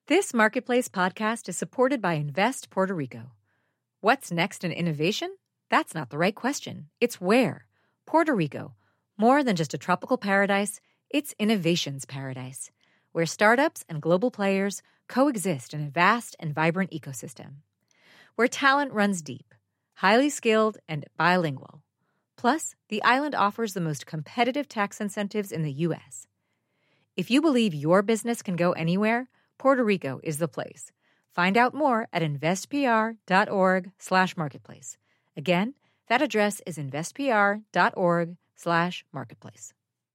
This Marketplace podcast is supported by Invest Puerto Rico. What's next in innovation? That's not the right question. It's where. Puerto Rico. More than just a tropical paradise, it's innovation's paradise, where startups and global players coexist in a vast and vibrant ecosystem. Where talent runs deep, highly skilled, and bilingual. Plus, the island offers the most competitive tax incentives in the U.S. If you believe your business can go anywhere, Puerto Rico is the place. Find out more at investpr.org/marketplace. Again, that address is investpr.org/marketplace.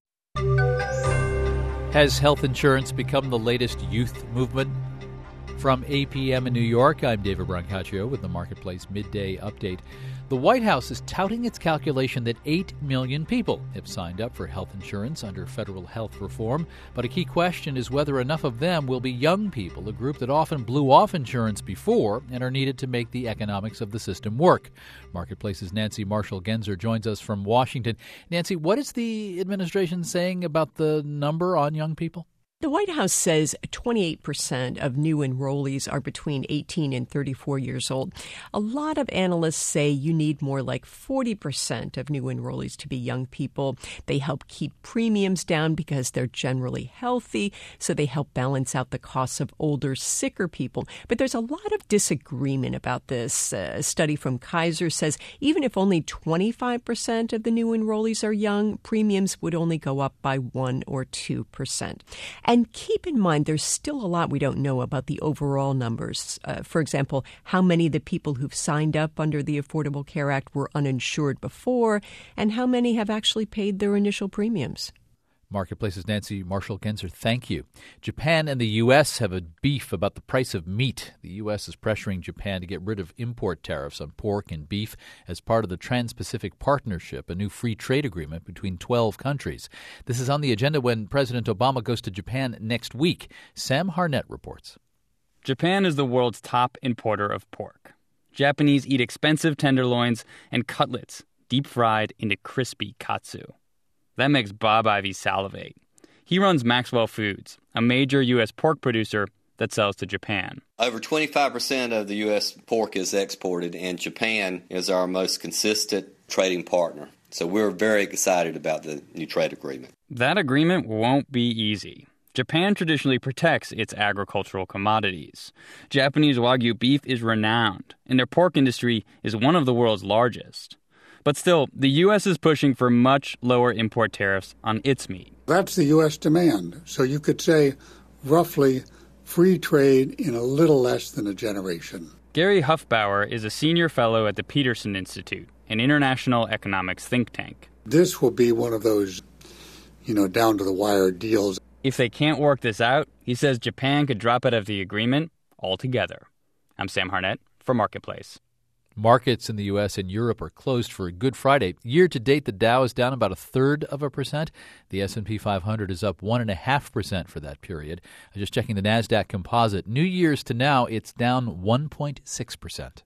Has health insurance become the latest youth movement? From APM in New York, I'm David Brancaccio with the Marketplace Midday Update. The White House is touting its calculation that 8 million people have signed up for health insurance under federal health reform. But a key question is whether enough of them will be young people, a group that often blew off insurance before and are needed to make the economics of the system work. Marketplace's Nancy Marshall-Genzer joins us from Washington. Nancy, what is the administration saying about the number on young people? The White House says 28% of new enrollees are between 18 and 34 years old. A lot of analysts say you need more like 40% of new enrollees to be young people. They help keep premiums down because they're generally healthy, so they help balance out the costs of older, sicker people. But there's a lot of disagreement about this. A study from Kaiser says even if only 25% of the new enrollees are young, premiums would only go up by 1 or 2%. And keep in mind, there's still a lot we don't know about the overall numbers. For example, how many of the people who've signed up under the Affordable Care Act were uninsured before, and how many have actually paid their initial premiums. Marketplace's Nancy Marshall-Genzer, thank you. Japan and the U.S. have a beef about the price of meat. The U.S. is pressuring Japan to get rid of import tariffs on pork and beef as part of the Trans-Pacific Partnership, a new free trade agreement between 12 countries. This is on the agenda when President Obama goes to Japan next week. Sam Harnett reports. Japan is the world's top importer of pork. Japanese eat expensive tenderloins and cutlets, deep-fried into crispy katsu. That makes Bob Ivy salivate. He runs Maxwell Foods, a major U.S. pork producer that sells to Japan. Over 25% of the U.S. pork is exported, and Japan is our most consistent trading partner. So we're very excited about the new trade agreement. That agreement won't be easy. Japan traditionally protects its agricultural commodities. Japanese Wagyu beef is renowned, and their pork industry is one of the world's largest. But still, the U.S. is pushing for much lower import tariffs on its meat. That's the U.S. demand. So you could say roughly free trade in a little less than a generation. Gary Huffbauer is a senior fellow at the Peterson Institute, an international economics think tank. This will be one of those, down-to-the-wire deals. If they can't work this out, he says Japan could drop out of the agreement altogether. I'm Sam Harnett for Marketplace. Markets in the U.S. and Europe are closed for Good Friday. Year to date, the Dow is down about 1/3%. The S&P 500 is up 1.5% for that period. Just checking the NASDAQ Composite. New Year's to now, it's down 1.6%.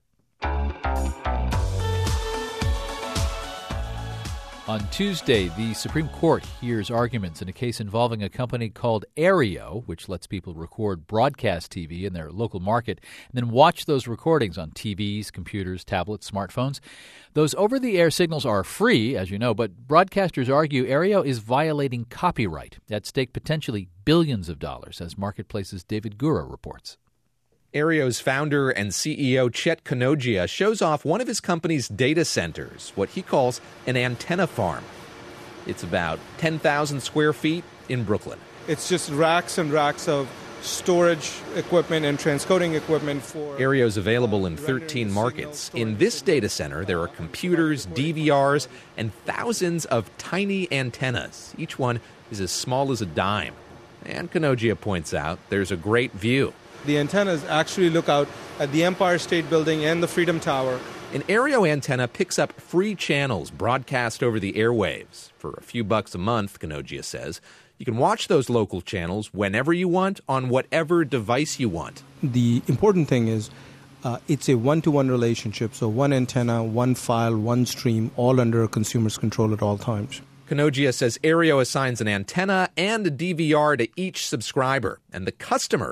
On Tuesday, the Supreme Court hears arguments in a case involving a company called Aereo, which lets people record broadcast TV in their local market and then watch those recordings on TVs, computers, tablets, smartphones. Those over-the-air signals are free, as you know, but broadcasters argue Aereo is violating copyright, at stake potentially billions of dollars, as Marketplace's David Gura reports. Aereo's founder and CEO Chet Kanogia shows off one of his company's data centers, what he calls an antenna farm. It's about 10,000 square feet in Brooklyn. It's just racks and racks of storage equipment and transcoding equipment for... Aereo's available in 13 markets. In this data center, there are computers, DVRs, and thousands of tiny antennas. Each one is as small as a dime. And Kanogia points out there's a great view. The antennas actually look out at the Empire State Building and the Freedom Tower. An Aereo antenna picks up free channels broadcast over the airwaves. For a few bucks a month, Kanogia says, you can watch those local channels whenever you want, on whatever device you want. The important thing is it's a one-to-one relationship, so one antenna, one file, one stream, all under a consumer's control at all times. Kanogia says Aereo assigns an antenna and a DVR to each subscriber, and the customer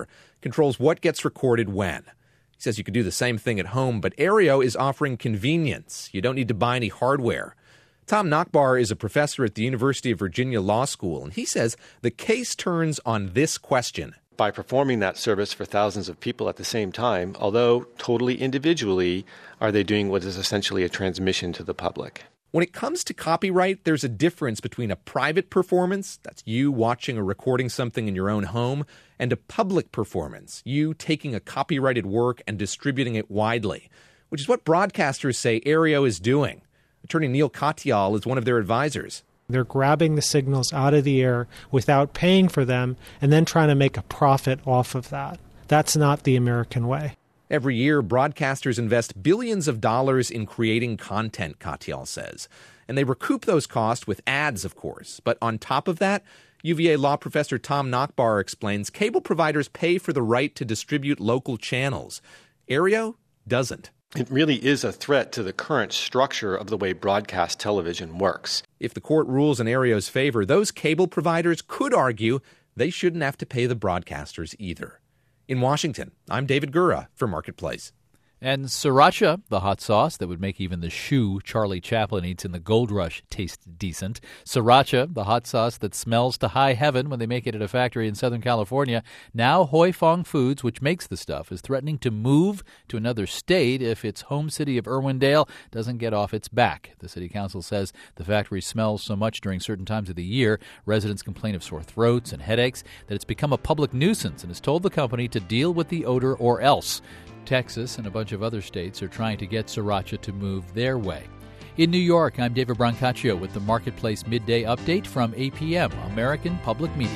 controls what gets recorded when. He says you could do the same thing at home, but Aereo is offering convenience. You don't need to buy any hardware. Tom Nachbar is a professor at the University of Virginia Law School, and he says the case turns on this question. By performing that service for thousands of people at the same time, although totally individually, are they doing what is essentially a transmission to the public? When it comes to copyright, there's a difference between a private performance, that's you watching or recording something in your own home, and a public performance, you taking a copyrighted work and distributing it widely, which is what broadcasters say Aereo is doing. Attorney Neil Katyal is one of their advisors. They're grabbing the signals out of the air without paying for them and then trying to make a profit off of that. That's not the American way. Every year, broadcasters invest billions of dollars in creating content, Katyal says. And they recoup those costs with ads, of course. But on top of that, UVA law professor Tom Nachbar explains cable providers pay for the right to distribute local channels. Aereo doesn't. It really is a threat to the current structure of the way broadcast television works. If the court rules in Aereo's favor, those cable providers could argue they shouldn't have to pay the broadcasters either. In Washington, I'm David Gura for Marketplace. And sriracha, the hot sauce that would make even the shoe Charlie Chaplin eats in the Gold Rush taste decent. Sriracha, the hot sauce that smells to high heaven when they make it at a factory in Southern California. Now Hoi Fong Foods, which makes the stuff, is threatening to move to another state if its home city of Irwindale doesn't get off its back. The city council says the factory smells so much during certain times of the year, residents complain of sore throats and headaches, that it's become a public nuisance and has told the company to deal with the odor or else. Texas and a bunch of other states are trying to get sriracha to move their way. In New York, I'm David Brancaccio with the Marketplace Midday Update from APM, American Public Media.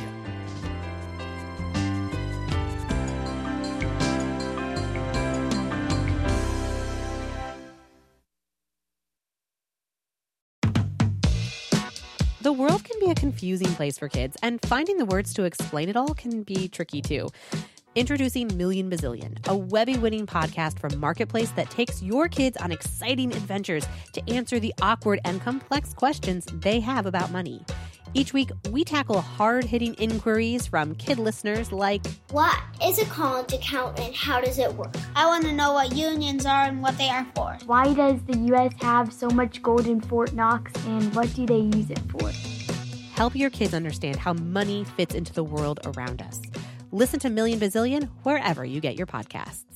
The world can be a confusing place for kids, and finding the words to explain it all can be tricky too. Introducing Million Bazillion, a Webby-winning podcast from Marketplace that takes your kids on exciting adventures to answer the awkward and complex questions they have about money. Each week, we tackle hard-hitting inquiries from kid listeners like, what is a college account and how does it work? I want to know what unions are and what they are for. Why does the U.S. have so much gold in Fort Knox and what do they use it for? Help your kids understand how money fits into the world around us. Listen to Million Bazillion wherever you get your podcasts.